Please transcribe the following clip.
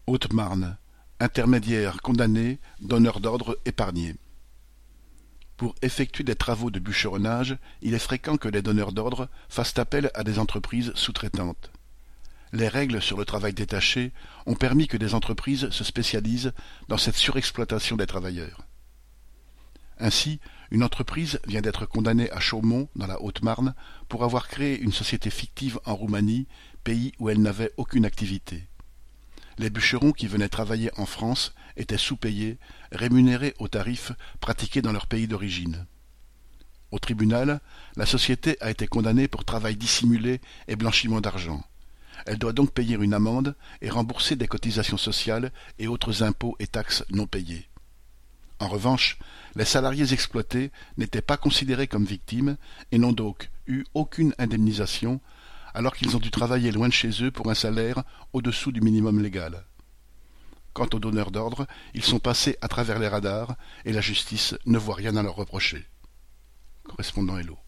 Haute-Marne, intermédiaires condamnés, donneurs d'ordre épargnés. Pour effectuer des travaux de bûcheronnage, il est fréquent que les donneurs d'ordre fassent appel à des entreprises sous-traitantes. Les règles sur le travail détaché ont permis que des entreprises se spécialisent dans cette surexploitation des travailleurs. Ainsi, une entreprise vient d'être condamnée à Chaumont, dans la Haute-Marne, pour avoir créé une société fictive en Roumanie, pays où elle n'avait aucune activité. Les bûcherons qui venaient travailler en France étaient sous-payés, rémunérés aux tarifs pratiqués dans leur pays d'origine. Au tribunal, la société a été condamnée pour travail dissimulé et blanchiment d'argent. Elle doit donc payer une amende et rembourser des cotisations sociales et autres impôts et taxes non payés. En revanche, les salariés exploités n'étaient pas considérés comme victimes et n'ont donc eu aucune indemnisation, alors qu'ils ont dû travailler loin de chez eux pour un salaire au-dessous du minimum légal. Quant aux donneurs d'ordre, ils sont passés à travers les radars et la justice ne voit rien à leur reprocher. Correspondant Hello.